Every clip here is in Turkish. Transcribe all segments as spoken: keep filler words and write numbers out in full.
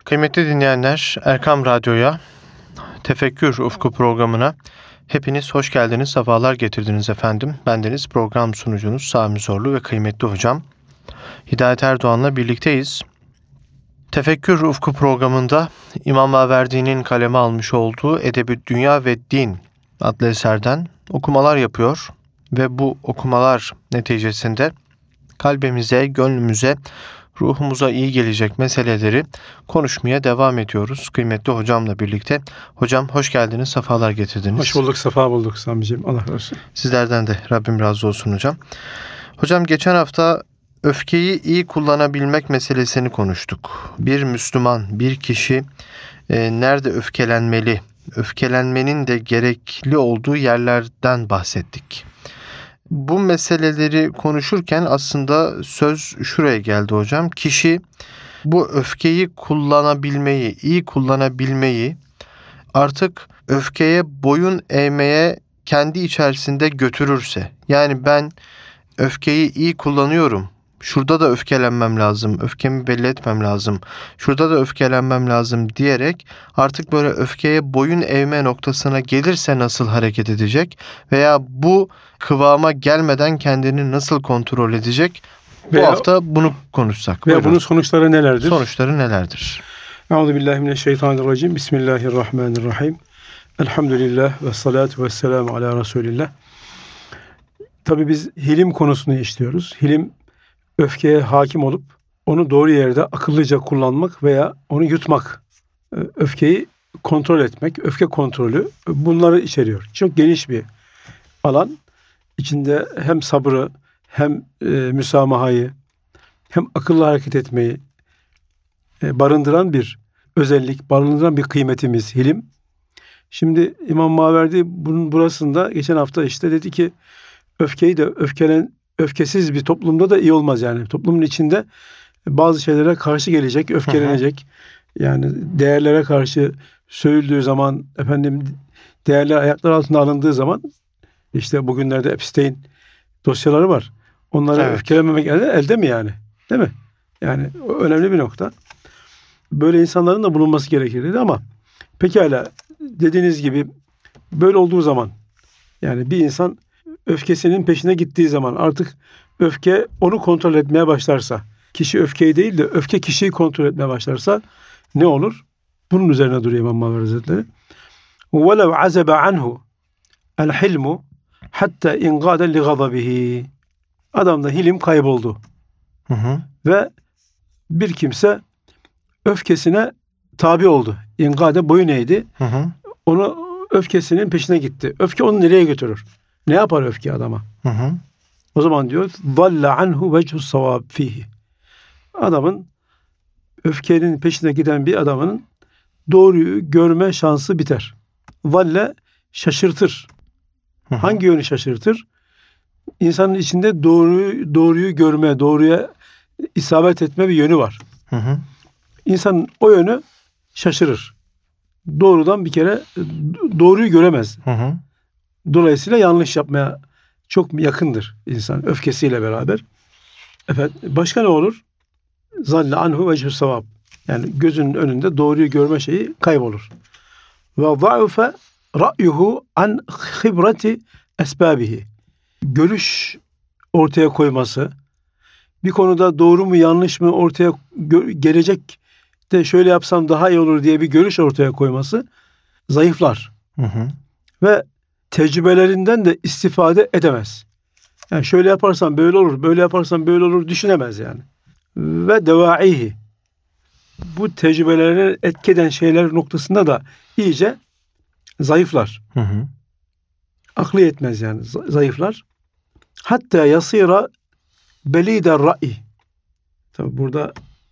Kıymetli dinleyenler, Erkam Radyo'ya, Tefekkür Ufku programına hepiniz hoş geldiniz, sefalar getirdiniz efendim. Bendeniz program sunucunuz Sami Zorlu ve kıymetli hocam Hidayet Erdoğan'la birlikteyiz. Tefekkür Ufku programında İmam Maverdi'nin kaleme almış olduğu Edeb-i Dünya ve Din adlı eserden okumalar yapıyor ve bu okumalar neticesinde kalbimize, gönlümüze, ruhumuza iyi gelecek meseleleri konuşmaya devam ediyoruz kıymetli hocamla birlikte. Hocam hoş geldiniz, sefalar getirdiniz. Hoş bulduk, sefa bulduk Sami'ciğim. Allah razı olsun. Sizlerden de Rabbim razı olsun hocam. Hocam geçen hafta öfkeyi iyi kullanabilmek meselesini konuştuk. Bir Müslüman, bir kişi e, nerede öfkelenmeli, öfkelenmenin de gerekli olduğu yerlerden bahsettik. Bu meseleleri konuşurken aslında söz şuraya geldi hocam. Kişi bu öfkeyi kullanabilmeyi, iyi kullanabilmeyi artık öfkeye boyun eğmeye kendi içerisinde götürürse, yani ben öfkeyi iyi kullanıyorum, şurada da öfkelenmem lazım, öfkemi belli etmem lazım, şurada da öfkelenmem lazım diyerek artık böyle öfkeye boyun eğme noktasına gelirse nasıl hareket edecek veya bu kıvama gelmeden kendini nasıl kontrol edecek? Bu Veya, hafta bunu konuşsak. Veya bunun sonuçları nelerdir? Sonuçları nelerdir? Euzubillahimineşşeytanirracim. Bismillahirrahmanirrahim. Elhamdülillah ve salatu ve selamu ala Resulillah. Tabii biz hilim konusunu işliyoruz. Hilim, öfkeye hakim olup onu doğru yerde akıllıca kullanmak veya onu yutmak. Öfkeyi kontrol etmek, öfke kontrolü bunları içeriyor. Çok geniş bir alan. İçinde hem sabrı, hem e, müsamahayı, hem akıllı hareket etmeyi e, barındıran bir özellik, barındıran bir kıymetimiz hilim. Şimdi İmam Maverdi bunun burasında geçen hafta işte dedi ki öfkeyi de öfkelen, öfkesiz bir toplumda da iyi olmaz yani. Toplumun içinde bazı şeylere karşı gelecek, öfkelenecek. Hı hı. Yani değerlere karşı söylüldüğü zaman, efendim değerler ayaklar altına alındığı zaman, işte bugünlerde Epstein dosyaları var. Onları evet. öfkelenmemek elde, elde mi yani? Değil mi? Yani önemli bir nokta. Böyle insanların da bulunması gerekir dedi ama pekala dediğiniz gibi böyle olduğu zaman, yani bir insan öfkesinin peşine gittiği zaman artık öfke onu kontrol etmeye başlarsa, kişi öfkeyi değil de öfke kişiyi kontrol etmeye başlarsa ne olur? Bunun üzerine duruyor İmam Maverdi Hazretleri. وَلَوْ عَزَبَ عَنْهُ الْحِلْمُ hatta ingâden li gadabihi. Adamda hilim kayboldu. Hı hı. Ve bir kimse öfkesine tabi oldu. İngade boyun eğdi. Hı hı. Onu öfkesinin peşine gitti. Öfke onu nereye götürür? Ne yapar öfke adama? Hı hı. O zaman diyor ضَلَّ عَنْهُ وَجْهُ الصَّوَابِ ف۪يهِ. Adamın, öfkenin peşine giden bir adamın doğruyu görme şansı biter. Valle şaşırtır. Hı hı. Hangi yönü şaşırtır? İnsanın içinde doğruyu, doğruyu görme, doğruya isabet etme bir yönü var. Hı hı. İnsanın o yönü şaşırır. Doğrudan bir kere doğruyu göremez. Hı hı. Dolayısıyla yanlış yapmaya çok yakındır insan öfkesiyle beraber. Efendim, başka ne olur? Zalle anhu vechü sevab. Yani gözünün önünde doğruyu görme şeyi kaybolur. Ve za'ufe ra'yuhu an khibrati esbabihi. Görüş ortaya koyması, bir konuda doğru mu yanlış mı ortaya gö- gelecek de şöyle yapsam daha iyi olur diye bir görüş ortaya koyması zayıflar. Hı hı. Ve tecrübelerinden de istifade edemez. Yani şöyle yaparsam böyle olur, böyle yaparsam böyle olur düşünemez yani. Ve devaihi. Bu tecrübelerine etki eden şeyler noktasında da iyice zayıflar. Hı hı. Aklı yetmez yani, zayıflar. Hatta yasira belide ra'i. Tabi burada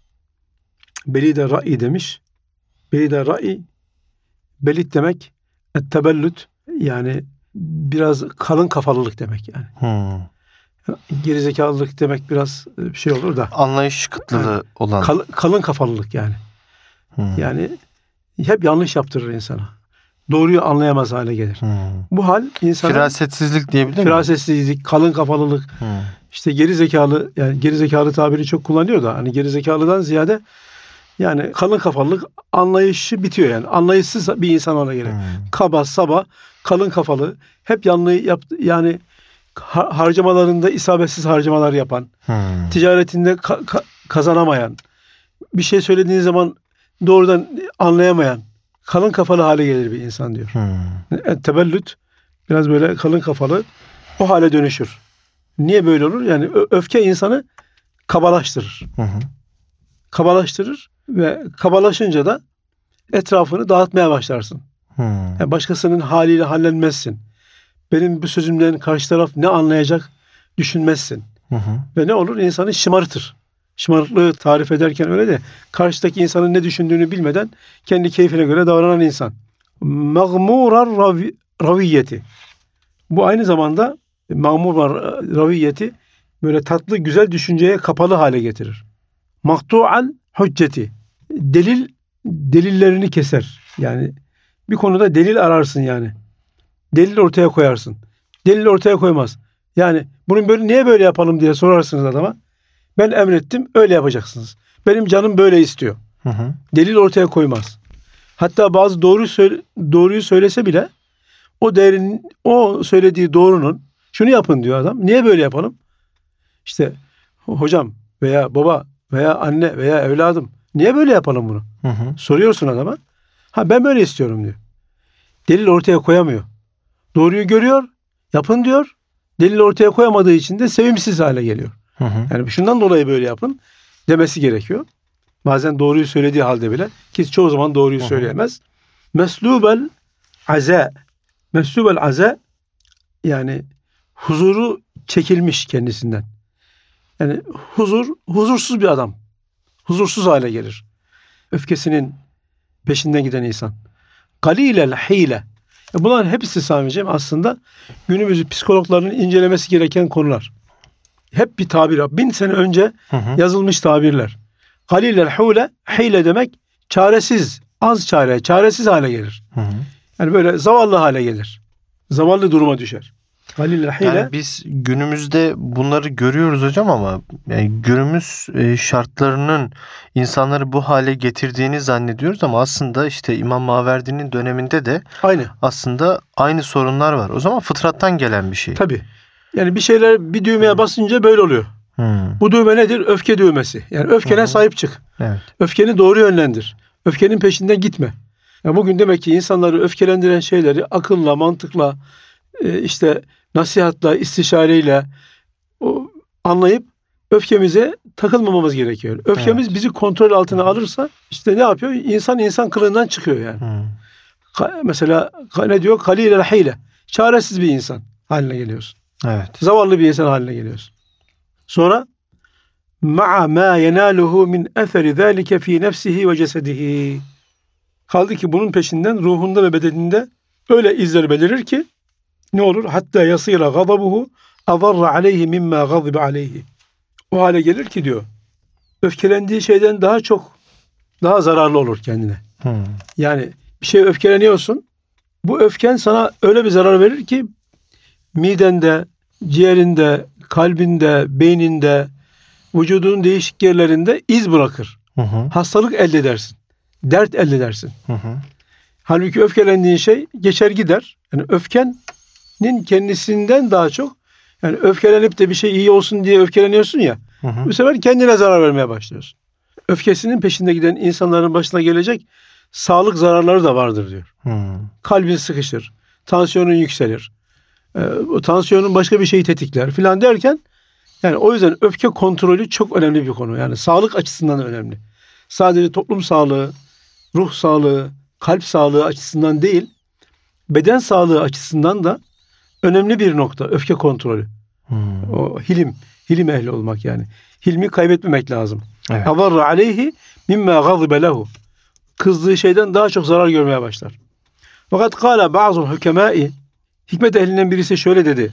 belide ra'i demiş. Belide ra'i, belit demek ettebellüt, yani biraz kalın kafalılık demek yani. Hmm. Gerizekalılık demek biraz bir şey olur da. Anlayış kıtlığı yani, olan. Kal, kalın kafalılık yani. Hmm. Yani hep yanlış yaptırır insana. Doğruyu anlayamaz hale gelir. Hmm. Bu hal insana... Firasetsizlik diyebilir miyim? Firasetsizlik, kalın kafalılık. Hmm. İşte geri zekalı, yani geri zekalı tabiri çok kullanıyor da hani geri zekalıdan ziyade Yani kalın kafalılık anlayışı bitiyor yani. Anlayışsız bir insan ona göre. Hmm. Kaba, saba, kalın kafalı, hep yanlığı yaptı yani ha- harcamalarında isabetsiz harcamalar yapan, Hmm. ticaretinde ka- ka- kazanamayan, bir şey söylediğin zaman doğrudan anlayamayan, kalın kafalı hale gelir bir insan diyor. Hmm. E, tebellüt biraz böyle kalın kafalı o hale dönüşür. Niye böyle olur? Yani ö- öfke insanı kabalaştırır. Hı hı. Kabalaştırır ve kabalaşınca da etrafını dağıtmaya başlarsın. Hmm. Yani başkasının haliyle hallenmezsin. Benim bu sözümden karşı taraf ne anlayacak düşünmezsin. Hı hı. Ve ne olur? İnsanı şımartır. Şımarıklığı tarif ederken öyle de karşıdaki insanın ne düşündüğünü bilmeden kendi keyfine göre davranan insan. Mağmurar ravi, raviyeti. Bu aynı zamanda mağmur raviyeti böyle tatlı güzel düşünceye kapalı hale getirir. Maktu'al hücceti. Delil delillerini keser. Yani bir konuda delil ararsın yani. Delil ortaya koyarsın. Delil ortaya koymaz. Yani bunun böyle niye böyle yapalım diye sorarsınız adama. Ben emrettim, öyle yapacaksınız. Benim canım böyle istiyor. Hı hı. Delil ortaya koymaz. Hatta bazı doğru söyle, doğruyu söylese bile o değerin o söylediği doğrunun şunu yapın diyor adam. Niye böyle yapalım? İşte hocam veya baba veya anne veya evladım niye böyle yapalım bunu? Hı hı. Soruyorsun adama. Ha ben böyle istiyorum diyor. Delil ortaya koyamıyor. Doğruyu görüyor, yapın diyor. Delil ortaya koyamadığı için de sevimsiz hale geliyor. Hı hı. Yani şundan dolayı böyle yapın demesi gerekiyor. Bazen doğruyu söylediği halde bile ki çoğu zaman doğruyu Hı hı. söyleyemez. Meslubel aze. Meslubel aze yani huzuru çekilmiş kendisinden. Yani huzur, huzursuz bir adam. Huzursuz hale gelir. Öfkesinin peşinden giden insan. Galilel hile. E bunların hepsi Sami'ciğim aslında günümüzü psikologların incelemesi gereken konular. Hep bir tabir. Bin sene önce Hı hı. yazılmış tabirler. Galilel hule, hile demek çaresiz, az çare, çaresiz hale gelir. Hı hı. Yani böyle zavallı hale gelir. Zavallı duruma düşer. Galilel hile. Yani biz günümüzde bunları görüyoruz hocam ama yani günümüz e, şartlarının insanları bu hale getirdiğini zannediyoruz ama aslında işte İmam Maverdi'nin döneminde de Aynı. aslında aynı sorunlar var. O zaman fıtrattan gelen bir şey. Tabii. Yani bir şeyler bir düğmeye basınca böyle oluyor. Hmm. Bu düğme nedir? Öfke düğmesi. Yani öfkene Hı hı. sahip çık. Evet. Öfkeni doğru yönlendir. Öfkenin peşinden gitme. Ya bugün demek ki insanları öfkelendiren şeyleri akılla, mantıkla, e, işte nasihatla, istişareyle o, anlayıp öfkemize takılmamamız gerekiyor. Öfkemiz Evet. bizi kontrol altına alırsa işte ne yapıyor? İnsan insan kılığından çıkıyor yani. Hmm. Ka- mesela ka- ne diyor? Kalilel hile. Çaresiz bir insan haline geliyorsun. Evet. Zavallı bir insan haline geliyorsun. Sonra ma'a ma yenaluhu min eseri zalike fi nefsihi ve cesedihi. Kaldı ki bunun peşinden ruhunda ve bedeninde öyle izler belirir ki ne olur? Hatta yasira gadabuhu adarra aleyhi mimma gadibe aleyhi. O hale gelir ki diyor. Öfkelendiği şeyden daha çok daha zararlı olur kendine. Hmm. Yani bir şeye öfkeleniyorsun. Bu öfken sana öyle bir zarar verir ki midende, ciğerinde, kalbinde, beyninde, vücudunun değişik yerlerinde iz bırakır. Hı hı. Hastalık elde edersin. Dert elde edersin. Hı hı. Halbuki öfkelendiğin şey geçer gider. Yani öfkenin kendisinden daha çok yani öfkelenip de bir şey iyi olsun diye öfkeleniyorsun ya. Hı hı. Bu sefer kendine zarar vermeye başlıyorsun. Öfkesinin peşinde giden insanların başına gelecek sağlık zararları da vardır diyor. Hmm. Kalbin sıkışır. Tansiyonun yükselir. Ee, o tansiyonun başka bir şeyi tetikler filan derken yani o yüzden öfke kontrolü çok önemli bir konu. Yani sağlık açısından önemli. Sadece toplum sağlığı, ruh sağlığı, kalp sağlığı açısından değil, beden sağlığı açısından da önemli bir nokta öfke kontrolü. Hmm. O hilim, hilim ehli olmak yani. Hilmi kaybetmemek lazım. Evet. Adarra aleyhi mimma gazibe lehu. Kızdığı şeyden daha çok zarar görmeye başlar. Fakat kâle bazı hükemâi hikmet ehlinden birisi şöyle dedi.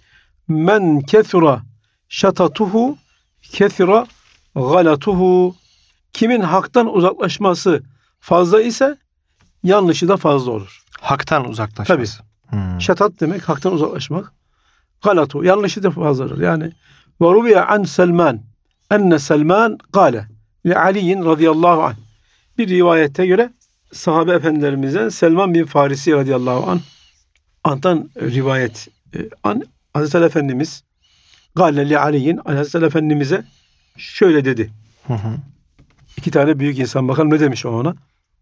Men kethura şatatuhu kethura galatuhu. Kimin haktan uzaklaşması fazla ise yanlışı da fazla olur. Haktan uzaklaşması. Hmm. Şatat demek haktan uzaklaşmak. Galatu yanlışı da fazladır. Yani ve ruviye an Selman enne Selman kâle li Ali'in radıyallahu anh. Bir rivayette göre sahabe efendilerimizden Selman bin Farisi radıyallahu anh antan rivayet e, an Hazreti Ali Efendimiz Gâle li Ali'in Hazreti Ali Efendimiz'e şöyle dedi. Hı hı. İki tane büyük insan, bakalım ne demiş o ona.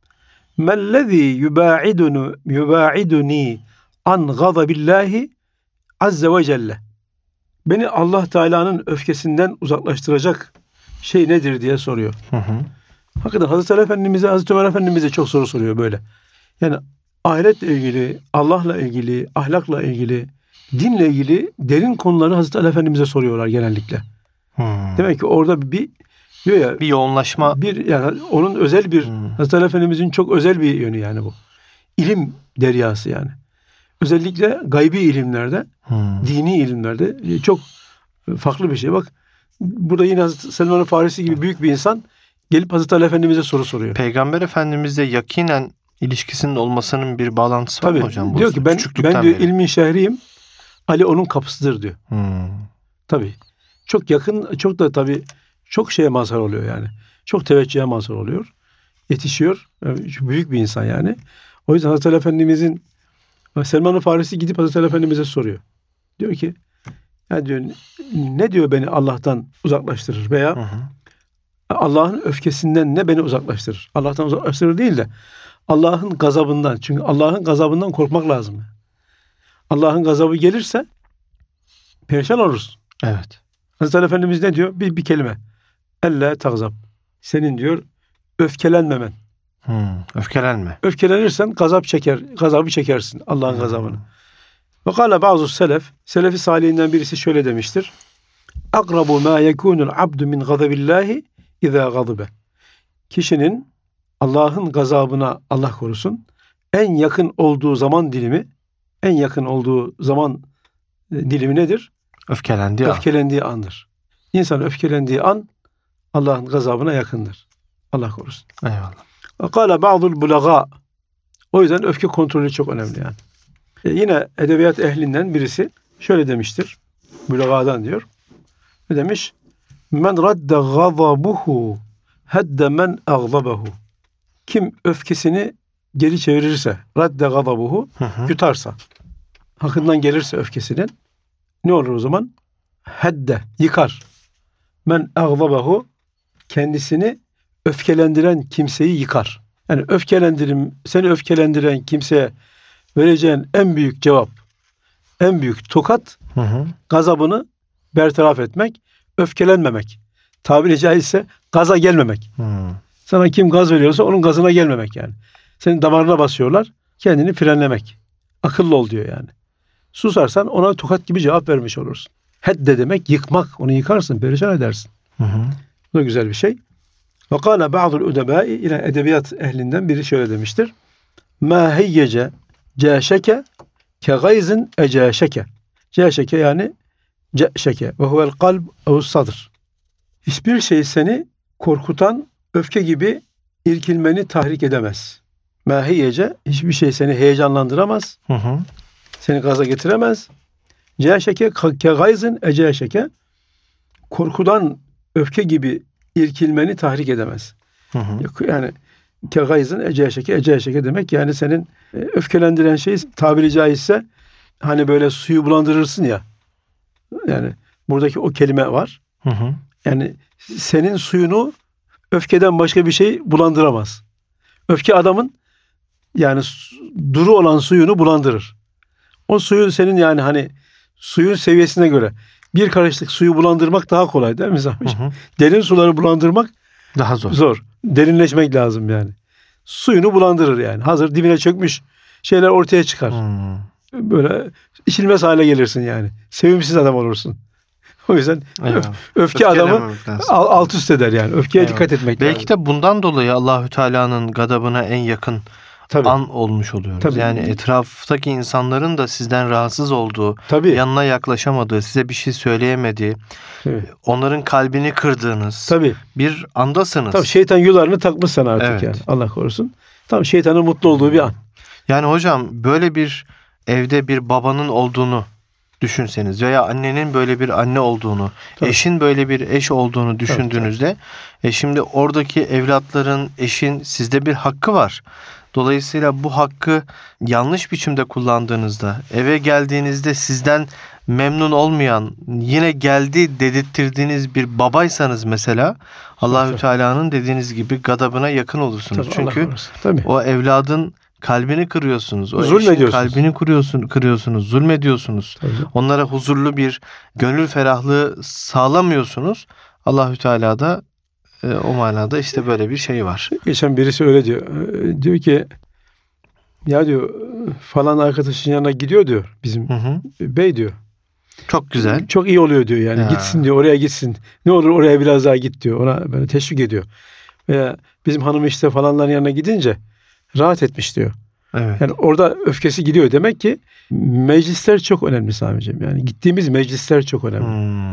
Mellezî yubâidunu yubâiduni an gâzabillahi azze ve celle. Beni Allah Teala'nın öfkesinden uzaklaştıracak şey nedir diye soruyor. Hı hı. Hakikaten Hazreti Ali Efendimiz'e, Hazreti Ömer Efendimiz'e çok soru soruyor böyle. Yani ahiretle ilgili, Allah'la ilgili, ahlakla ilgili, dinle ilgili derin konuları Hazreti Ali Efendimiz'e soruyorlar genellikle. Hı. Demek ki orada bir diyor ya Bir yoğunlaşma. bir yani onun özel bir Hmm. Hazreti Ali Efendimiz'in çok özel bir yönü yani bu. İlim deryası yani. Özellikle gaybi ilimlerde, Hı. dini ilimlerde çok farklı bir şey. Bak burada yine Hazreti Selman-ı Farisi gibi büyük bir insan gelip Hazreti Ali Efendimiz'e soru soruyor. Peygamber Efendimiz'le yakinen ilişkisinin olmasının bir bağlantısı var Tabii. mı hocam? Bu Diyor ki ben küçüklükten ben diyor beri. ilmin şehriyim. Ali onun kapısıdır diyor. Hı. Tabii. Çok yakın, çok da tabii çok şeye mazhar oluyor yani. Çok teveccühe mazhar oluyor. Yetişiyor. Yani büyük bir insan yani. O yüzden Hazreti Ali Efendimizin Selman-ı Farisi gidip Hazreti Ali Efendimiz'e soruyor. Diyor ki ya diyor ne diyor beni Allah'tan uzaklaştırır veya Hı hı. Allah'ın öfkesinden ne beni uzaklaştırır? Allah'tan uzaklaştırır değil de Allah'ın gazabından. Çünkü Allah'ın gazabından korkmak lazım. Allah'ın gazabı gelirse perişan oluruz. Evet. Hazreti Ali Efendimiz ne diyor? Bir, bir kelime. Elle tagzab. Senin diyor öfkelenmemen. Hı. Öfkelenme. Öfkelenirsen gazap çeker, gazabı çekersin. Allah'ın Hı. gazabını. Ve kâle bazı selef, selefi salihinden birisi şöyle demiştir. Akrabu ma yekunul abdu min gazabillahi izâ gazıbe. Kişinin Allah'ın gazabına, Allah korusun, en yakın olduğu zaman dilimi, en yakın olduğu zaman dilimi nedir? Öfkelendiği an. Öfkelendiği andır. İnsan öfkelendiği an Allah'ın gazabına yakındır. Allah korusun. Eyvallah. Kâle ba'dul bulagâ. O yüzden öfke kontrolü çok önemli yani. E yine edebiyat ehlinden birisi şöyle demiştir. Bulagâdan diyor. Ne demiş? Men radde gazabuhu hedde men agzabehu. Kim öfkesini geri çevirirse, radde gazabuhu, Hı hı. yutarsa, hakkından gelirse öfkesinin, ne olur o zaman? Hedde, yıkar. Men agzabehu, kendisini öfkelendiren kimseyi yıkar. Yani öfkelendirim, seni öfkelendiren kimseye vereceğin en büyük cevap, en büyük tokat, Hı hı. gazabını bertaraf etmek, öfkelenmemek. Tabiri caizse gaza gelmemek. Hı. Sana kim gaz veriyorsa onun gazına gelmemek yani. Senin damarına basıyorlar, kendini frenlemek. Akıllı ol diyor yani. Susarsan ona tokat gibi cevap vermiş olursun. Hedde demek yıkmak. Onu yıkarsın, perişan edersin. Hı hı. Bu da güzel bir şey. Ve kâle ba'dul udemâi, yine edebiyat ehlinden biri şöyle demiştir. Mâ heyyece câşeke ke gayzin ecâşeke. Câşeke yani ce'şeke ve huvel kalb ev sadr. Hiçbir şey seni korkutan öfke gibi irkilmeni tahrik edemez. Mâ heyyece, hiçbir şey seni heyecanlandıramaz. Hı hı. Seni gaza getiremez. Câşeke ke gayzin ecâşeke. Korkudan öfke gibi irkilmeni tahrik edemez. Hı hı. Yani ke gayzin ecâşeke, ecâşeke demek yani senin e, öfkelendiren şey tabiri caizse hani böyle suyu bulandırırsın ya. Yani buradaki o kelime var. Hı hı. Yani senin suyunu öfkeden başka bir şey bulandıramaz. Öfke adamın yani su- duru olan suyunu bulandırır. O suyun senin yani hani suyun seviyesine göre bir karışlık suyu bulandırmak daha kolay değil mi Zahmi? Hı hı. Derin suları bulandırmak Daha zor. zor. Derinleşmek lazım yani. Suyunu bulandırır yani. Hazır dibine çökmüş şeyler ortaya çıkar. Hı. Böyle içilmez hale gelirsin yani. Sevimsiz adam olursun. O yüzden Eyvallah. öf- öfke adamı Öfkelememek lazım. al- alt üst eder yani. Öfkeye Eyvallah. dikkat etmek Belki lazım. de bundan dolayı Allahü Teala'nın gadabına en yakın Tabii. an olmuş oluyoruz. Tabii. Yani etraftaki insanların da sizden rahatsız olduğu, Tabii. yanına yaklaşamadığı, size bir şey söyleyemediği, Tabii. onların kalbini kırdığınız Tabii. bir andasınız. Tabii şeytan yularını takmış sana artık Evet. yani. Allah korusun. Tam şeytanın mutlu olduğu bir an. Yani hocam böyle bir evde bir babanın olduğunu düşünseniz veya annenin böyle bir anne olduğunu, Tabii. eşin böyle bir eş olduğunu düşündüğünüzde e şimdi oradaki evlatların, eşin sizde bir hakkı var. Dolayısıyla bu hakkı yanlış biçimde kullandığınızda, eve geldiğinizde sizden memnun olmayan, yine geldi dedirttirdiğiniz bir babaysanız mesela, Allahü Tabii. Teala'nın dediğiniz gibi gadabına yakın olursunuz. Tabii, Allah Çünkü korusun. Tabii. o evladın kalbini kırıyorsunuz. O eşin Zulmediyorsunuz. kalbini kırıyorsun, kırıyorsunuz, zulmediyorsunuz. Tabii. Onlara huzurlu bir gönül ferahlığı sağlamıyorsunuz. Allahü Teala da e, o manada işte böyle bir şey var. Geçen birisi öyle diyor. Ee, Diyor ki ya diyor falan arkadaşın yanına gidiyor diyor bizim Hı hı. bey diyor. Çok güzel. Çok iyi oluyor diyor yani. Ya. Gitsin diyor, oraya gitsin. Ne olur oraya biraz daha git diyor. Ona böyle teşvik ediyor. Veya bizim hanım işte falanların yanına gidince rahat etmiş diyor. Evet. Yani orada öfkesi gidiyor. Demek ki meclisler çok önemli Sami'ciğim. Yani gittiğimiz meclisler çok önemli.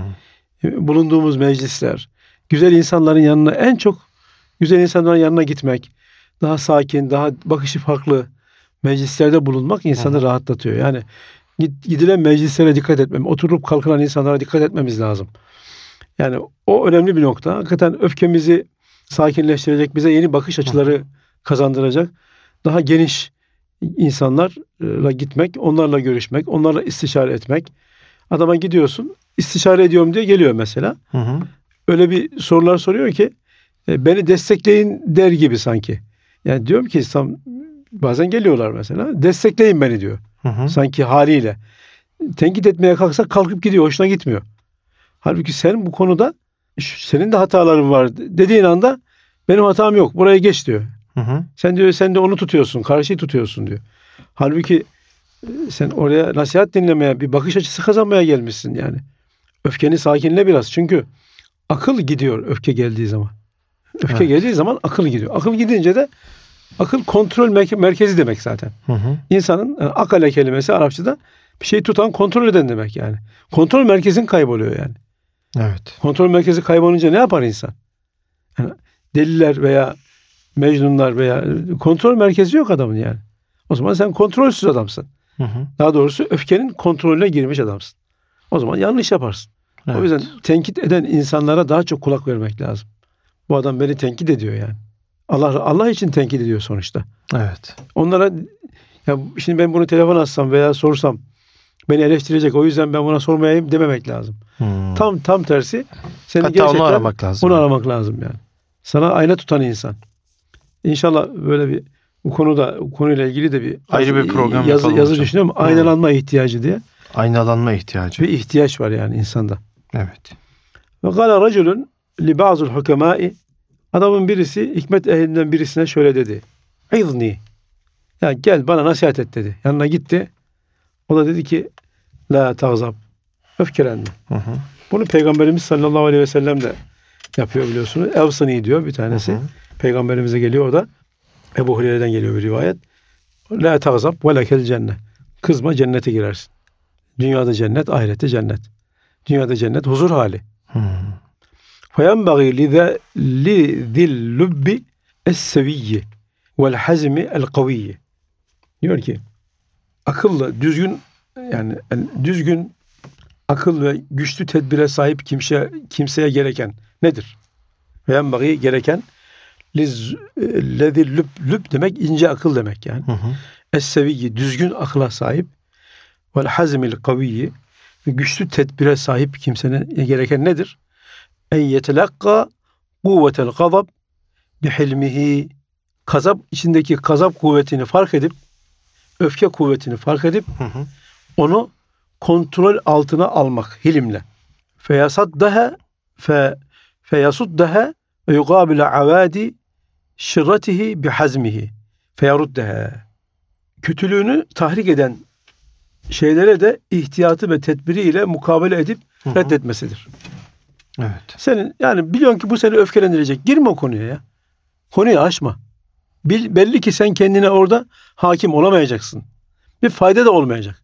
Hmm. Bulunduğumuz meclisler. Güzel insanların yanına, en çok güzel insanların yanına gitmek. Daha sakin, daha bakışı farklı meclislerde bulunmak insanı Hı. rahatlatıyor. Yani gidilen meclislere dikkat etmem. Oturup kalkılan insanlara dikkat etmemiz lazım. Yani o önemli bir nokta. Hakikaten öfkemizi sakinleştirecek, bize yeni bakış açıları kazandıracak, daha geniş insanlarla gitmek, onlarla görüşmek, onlarla istişare etmek. Adama gidiyorsun, istişare ediyorum diye geliyor mesela. Hı hı. Öyle bir sorular soruyor ki e, beni destekleyin der gibi sanki. Yani diyorum ki tam, bazen geliyorlar mesela, destekleyin beni diyor. Hı hı. Sanki haliyle. Tenkit etmeye kalksa kalkıp gidiyor, hoşuna gitmiyor. Halbuki sen bu konuda senin de hataların var dediğin anda benim hatam yok, buraya geç diyor. Hı hı. Sen diyor, sen de onu tutuyorsun, karşıyı tutuyorsun diyor. Halbuki sen oraya nasihat dinlemeye, bir bakış açısı kazanmaya gelmişsin yani. Öfkeni sakinle biraz. Çünkü akıl gidiyor öfke geldiği zaman. Öfke Evet. geldiği zaman akıl gidiyor. Akıl gidince de akıl kontrol merkezi demek zaten. Hı hı. İnsanın yani akale kelimesi Arapçada bir şeyi tutan, kontrol eden demek yani. Kontrol merkezin kayboluyor yani. Evet. Kontrol merkezi kaybolunca ne yapar insan? Yani deliler veya mecnunlar veya kontrol merkezi yok adamın yani. O zaman sen kontrolsüz adamsın. Hı hı. Daha doğrusu öfkenin kontrolüne girmiş adamsın. O zaman yanlış yaparsın. Evet. O yüzden tenkit eden insanlara daha çok kulak vermek lazım. Bu adam beni tenkit ediyor yani. Allah Allah için tenkit ediyor sonuçta. Evet. Onlara ya şimdi ben bunu telefon açsam veya sorsam beni eleştirecek, o yüzden ben buna sormayayım dememek lazım. Hmm. Tam tam tersi. Seni Hatta gerçekten onu aramak lazım. Onu aramak lazım yani. Sana ayna tutan insan. İnşallah böyle bir bu konuda bu konuyla ilgili de bir Ayrı bir program yazı, yapalım yazı hocam. düşünüyorum. Aynalanma ihtiyacı diye Aynalanma ihtiyacı. bir ihtiyaç var yani insanda. Evet. Ve kâle raculun li ba'zul hukemâi, adamın birisi hikmet ehlinden birisine şöyle dedi. İzni. Ya gel bana nasihat et dedi. Yanına gitti. O da dedi ki la tağzab. Öfkelendi. Hı hı. Bunu Peygamberimiz sallallahu aleyhi ve sellem de yapıyor biliyorsunuz. Evsani diyor bir tanesi. Hı hı. Peygamberimize geliyor o da. Ebu Hureyre'den geliyor bir rivayet. La tağzab ve lekel cennet. Kızma, cennete girersin. Dünyada cennet, ahirette cennet. Dünyada cennet huzur hali. Hmm. فَيَنْبَغِي لِذِي اللُّبِّ السَّوِيِّ وَالْحَزْمِ الْقَوِيِّ. Diyor ki akıllı, düzgün yani düzgün akıl ve güçlü tedbire sahip kimse, kimseye gereken nedir? فَيَنْبَغِي gereken لِذِي lüb, lüb demek ince akıl demek yani. Hı hı. Es-seviyyi düzgün akla sahip vel hazmil kaviyyi güçlü tedbire sahip kimsenin gereken nedir? En yetelakka kuvvetel gazab bihilmihi, gazap içindeki gazap kuvvetini fark edip öfke kuvvetini fark edip Hı hı. onu kontrol altına almak hilimle. Feyasaddaha fe feyasuddaha ve yuqabile avadi şirratihi bihazmihi feyaruddaha. Kötülüğünü tahrik eden şeylere de ihtiyatı ve tedbiriyle mukabele edip Hı hı. reddetmesidir. Evet. Senin yani biliyorsun ki bu seni öfkelendirecek. Girme o konuya ya. Konuyu aşma. Bil, belli ki sen kendine orada hakim olamayacaksın. Bir fayda da olmayacak.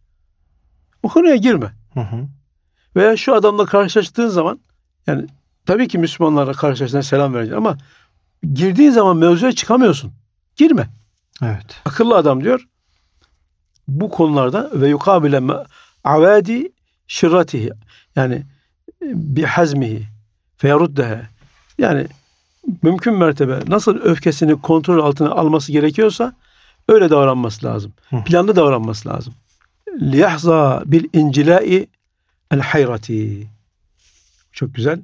O konuya girme. Hı hı. Veya şu adamla karşılaştığın zaman yani tabii ki Müslümanlara karşılaştığında selam vereceksin ama girdiğin zaman mevzuya çıkamıyorsun. Girme. Evet. Akıllı adam diyor bu konularda ve yukabile avadi şirratihi yani bihazmihi feyaruddehe yani mümkün mertebe nasıl öfkesini kontrol altına alması gerekiyorsa öyle davranması lazım. Hı. Planlı davranması lazım. Liyahza bil incilai el hayrati. Çok güzel.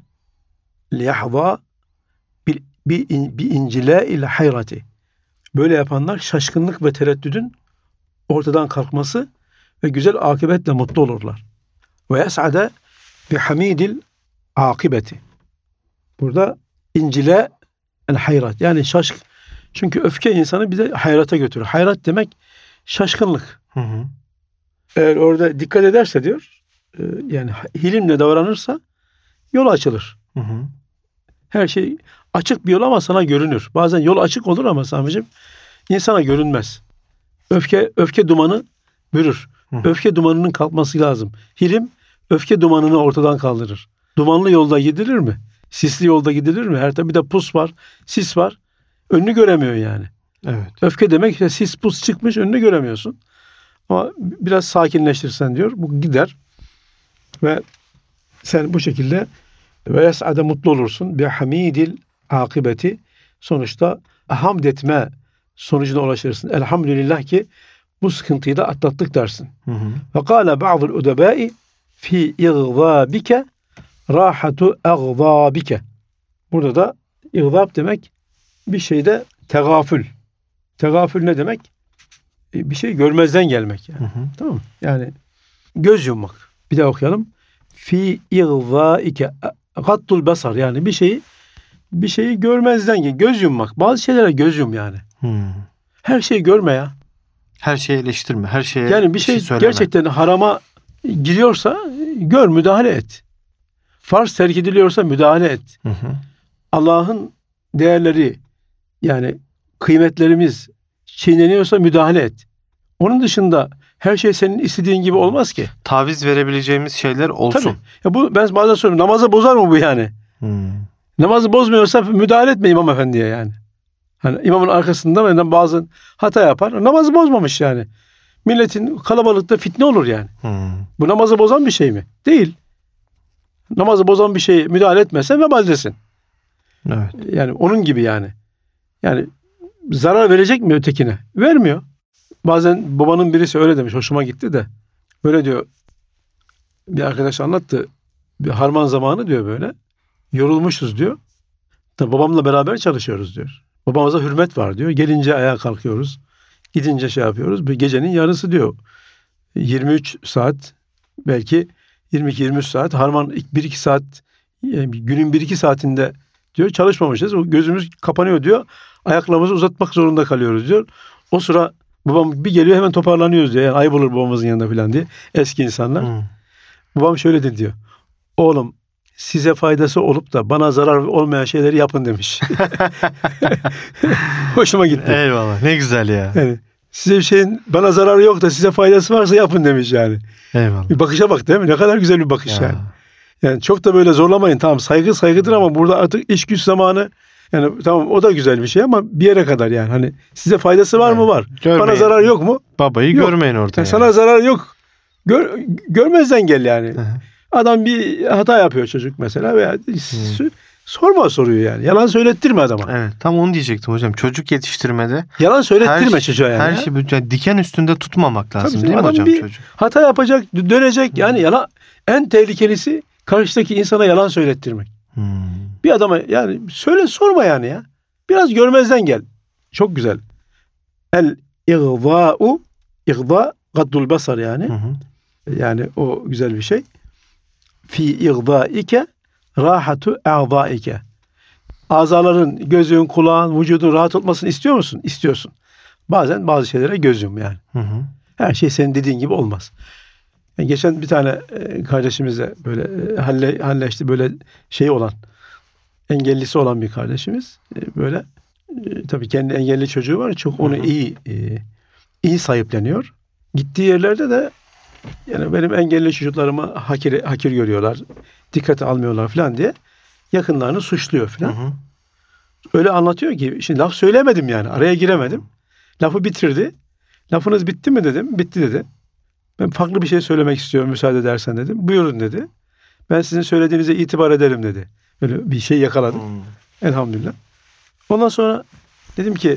Liyahza bil bi in, bi incilai el hayrati. Böyle yapanlar şaşkınlık ve tereddüdün ortadan kalkması ve güzel akıbetle mutlu olurlar. Ve yes'ade bi hamidil akibeti. Burada incile el hayrat yani şaşk. Çünkü öfke insanı bir de hayrata götürür. Hayrat demek şaşkınlık. Hı hı. Eğer orada dikkat ederse diyor e, yani hilimle davranırsa yol açılır. Hı hı. Her şey açık bir yol ama sana görünür. Bazen yol açık olur ama Sami'cim insana görünmez. Öfke öfke dumanı bürür. Hı. Öfke dumanının kalkması lazım. Hilim öfke dumanını ortadan kaldırır. Dumanlı yolda gidilir mi? Sisli yolda gidilir mi? Her tabi bir de pus var, sis var. Önünü göremiyor yani. Evet. Öfke demek işte sis pus çıkmış önünü göremiyorsun. Ama biraz sakinleştirsen diyor bu gider. Ve sen bu şekilde ve yes'ade mutlu olursun. Bi hamidil akibeti sonuçta hamd etme sonucuna ulaşırsın. Elhamdülillah ki bu sıkıntıyı da atlattık dersin. Hı hı. Ve kâle ba'dul udebâi fi igzâbike rahatu egzâbike. Burada da igzâb demek bir şeyde tegafül. Tegafül ne demek? E, Bir şey görmezden gelmek yani. Hı hı. Tamam mı? Yani göz yummak. Bir daha okuyalım. Fi igzâike gattul basar yani bir şeyi bir şeyi görmezden gel. Göz yummak. Bazı şeylere göz yum yani. Hı. Her şeyi görme ya. Her şeyi eleştirme. Her şeye Yani bir şey söyleme. gerçekten harama giriyorsa gör, müdahale et. Farz terk ediliyorsa müdahale et. Hı hı. Allah'ın değerleri yani kıymetlerimiz çiğneniyorsa müdahale et. Onun dışında her şey senin istediğin gibi olmaz ki. Taviz verebileceğimiz şeyler olsun. Tabii. Ya bu ben bazen soruyorum. Namazı bozar mı bu yani? Hı. Namazı bozmuyorsa müdahale etme imam efendiye yani. Hani imamın arkasında benden bazı hata yapar. Namazı bozmamış yani. Milletin kalabalıkta fitne olur yani. Hı. Bu namazı bozan bir şey mi? Değil. Namazı bozan bir şeye müdahale etmezsen vebaldesin. Evet. Yani onun gibi yani. Yani zarar verecek mi ötekine? Vermiyor. Bazen babanın birisi öyle demiş. Hoşuma gitti de. Böyle diyor. Bir arkadaş anlattı. Bir harman zamanı diyor böyle. Yorulmuşuz diyor. Tabii babamla beraber çalışıyoruz diyor. Babamıza hürmet var diyor. Gelince ayağa kalkıyoruz. Gidince şey yapıyoruz. Bir gecenin yarısı diyor. yirmi üç saat belki yirmi iki yirmi üç saat harman bir iki saat yani günün bir iki saatinde diyor çalışmamışız. O gözümüz kapanıyor diyor. Ayaklarımızı uzatmak zorunda kalıyoruz diyor. O sıra babam bir geliyor hemen toparlanıyoruz diyor. Yani ayıp olur babamızın yanında falan diye. Eski insanlar. Hı. Babam şöyle dedi diyor. Oğlum size faydası olup da bana zarar olmayan şeyleri yapın demiş. Hoşuma gitti. Eyvallah. Ne güzel ya. Yani size bir şeyin bana zararı yok da size faydası varsa yapın demiş yani. Eyvallah. Bir bakışa bak değil mi? Ne kadar güzel bir bakış Ya. yani. Yani çok da böyle zorlamayın. Tamam saygı saygıdır ama burada artık iş güç zamanı yani tamam o da güzel bir şey ama bir yere kadar yani. Hani size faydası var mı? Evet. Var. Görmeyin. Bana zarar yok mu? Babayı Yok. görmeyin orada. Yani yani. sana zarar yok. Gör, görmezden gel yani. Hı hı. Adam bir hata yapıyor çocuk mesela veya s- sorma soruyu yani. Yalan söylettirme adama. Evet. Tam onu diyecektim hocam. Çocuk yetiştirmede Yalan söylettirme her, çocuğa yani. her ya. şey yani diken üstünde tutmamak lazım Tabii değil mi adam hocam bir- çocuk? Hata yapacak, dö- dönecek. Yani yalan en tehlikelisi karşıdaki insana yalan söylettirmek. Hmm. Bir adama yani söyle sorma yani ya. Biraz görmezden gel. Çok güzel. El igzâ'u igzâ gaddul basar yani. Hı hı. Yani o güzel bir şey. Fi igzâike rahatu a'zâike. Azaların, gözün, kulağın, vücudun rahat olmasını istiyor musun? İstiyorsun. Bazen bazı şeylere göz yum yani. Hı hı. Her şey senin dediğin gibi olmaz. Yani geçen bir tane e, kardeşimizle böyle e, halle, halleşti böyle şey olan engellisi olan bir kardeşimiz e, böyle e, tabii kendi engelli çocuğu var çok onu Hı hı. iyi e, iyi sahipleniyor. Gittiği yerlerde de yani benim engelli çocuklarımı hakir, hakir görüyorlar. Dikkate almıyorlar falan diye yakınlarını suçluyor Hı falan. hı. Öyle anlatıyor ki şimdi laf söylemedim yani araya giremedim. Lafı bitirdi. Lafınız bitti mi dedim. Bitti dedi. Ben farklı bir şey söylemek istiyorum müsaade edersen dedim. Buyurun dedi. Ben sizin söylediğinize itibar ederim dedi. Böyle bir şey yakaladım. Hmm. Elhamdülillah. Ondan sonra dedim ki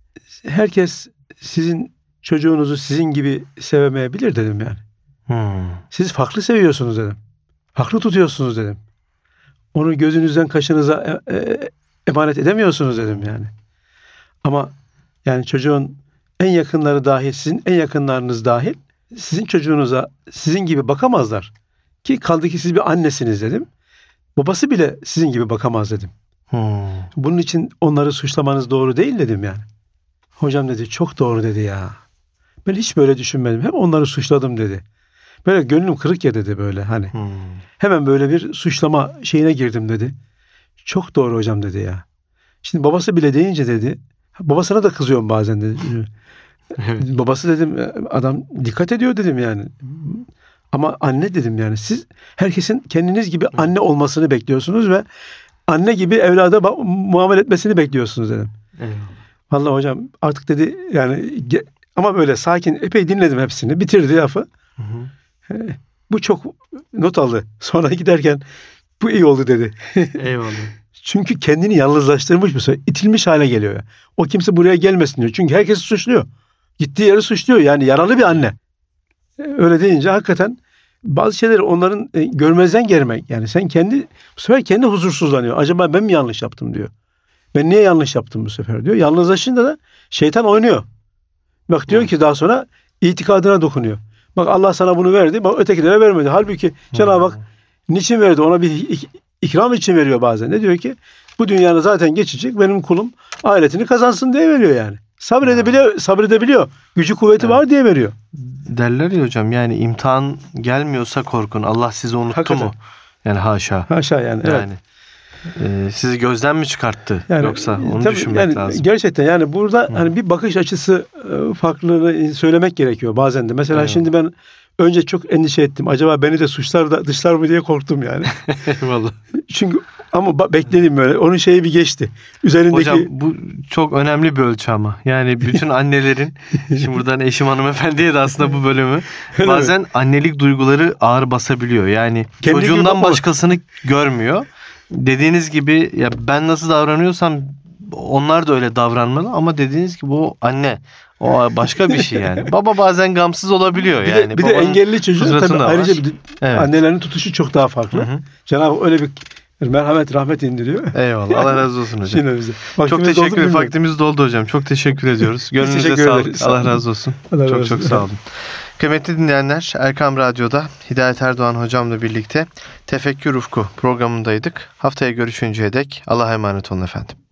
herkes sizin çocuğunuzu sizin gibi sevemeyebilir dedim yani. Hmm. Siz farklı seviyorsunuz dedim. Farklı tutuyorsunuz dedim. Onu gözünüzden kaşınıza e- e- emanet edemiyorsunuz dedim yani. Ama yani çocuğun en yakınları dahil, sizin en yakınlarınız dahil sizin çocuğunuza sizin gibi bakamazlar. Ki kaldı ki siz bir annesiniz dedim. Babası bile sizin gibi bakamaz dedim. Hmm. Bunun için onları suçlamanız doğru değil dedim yani. Hocam dedi çok doğru dedi ya. Ben hiç böyle düşünmedim. Hep onları suçladım dedi. Böyle gönlüm kırık ya dedi böyle hani. Hmm. Hemen böyle bir suçlama şeyine girdim dedi. Çok doğru hocam dedi ya. Şimdi babası bile deyince dedi. Babasına da kızıyorum bazen dedi. Evet. Babası dedim adam dikkat ediyor dedim yani. Ama anne dedim yani siz herkesin kendiniz gibi anne olmasını bekliyorsunuz ve anne gibi evlada ba- muamele etmesini bekliyorsunuz dedim. Eyvallah. Vallahi hocam artık dedi yani ge- ama böyle sakin epey dinledim hepsini. Bitirdi lafı. Hı hı. Bu çok not aldı. Sonra giderken bu iyi oldu dedi. Eyvallah. Çünkü kendini yalnızlaştırmış bu sefer. İtilmiş hale geliyor. Ya. O kimse buraya gelmesin diyor. Çünkü herkesi suçluyor. Gittiği yeri suçluyor. Yani yaralı bir anne. Öyle deyince hakikaten bazı şeyleri onların e, görmezden gelmek. Yani sen kendi bu sefer kendi huzursuzlanıyor. Acaba ben mi yanlış yaptım diyor. Ben niye yanlış yaptım bu sefer diyor. Yalnızlaşınca da şeytan oynuyor. Bak diyor ki daha sonra itikadına dokunuyor. Bak Allah sana bunu verdi. Bak ötekilere vermedi. Halbuki Cenab-ı Hak niçin verdi? Ona bir ik- ikram için veriyor bazen. Ne diyor ki? Bu dünyanın zaten geçecek. Benim kulum ahiretini kazansın diye veriyor yani. Sabredebiliyor, sabredebiliyor. Gücü kuvveti Evet. var diye veriyor. Derler ya hocam, yani imtihan gelmiyorsa korkun. Allah sizi unuttu Hakikaten. mu? Yani haşa. Haşa yani. Evet. Yani e, sizi gözden mi çıkarttı? Yani, Yoksa onu tabii düşünmek yani lazım. Gerçekten yani burada Hı. hani bir bakış açısı e, farklılığını söylemek gerekiyor bazen de. Mesela Eyvallah. şimdi ben önce çok endişe ettim. Acaba beni de suçlar da dışlar mı diye korktum yani. Eyvallah. Çünkü ama ba- bekledim böyle. Onun şeyi bir geçti. Üzerindeki Hocam bu çok önemli bir ölçü ama. Yani bütün annelerin, şimdi buradan eşim hanımefendiye de aslında bu bölümü, Öyle bazen mi? annelik duyguları ağır basabiliyor. Yani Kendi gibi çocuğundan bakma. başkasını görmüyor. Dediğiniz gibi ya ben nasıl davranıyorsam onlar da öyle davranmalı, ama dediğiniz gibi o anne, o başka bir şey yani. Baba bazen gamsız olabiliyor bir yani. de, bir de Babanın engelli çocuğun kudreti tabii de var. ayrıca bir, Evet. annelerin tutuşu çok daha farklı. Hı hı. Cenab-ı Hak öyle bir merhamet, rahmet indiriyor. Eyvallah. Allah razı olsun hocam. Şimdi bize. Çok Vaktimiz doldu teşekkür ederim. bilmiyorum. Vaktimiz doldu hocam. Çok teşekkür ediyoruz. Gönlünüze teşekkür sağlık. ederiz. Allah razı olsun. Allah çok razı çok olsun. sağ olun. Kıymetli dinleyenler, Erkam Radyo'da Hidayet Erdoğan hocamla birlikte Tefekkür Ufku programındaydık. Haftaya görüşünceye dek Allah'a emanet olun efendim.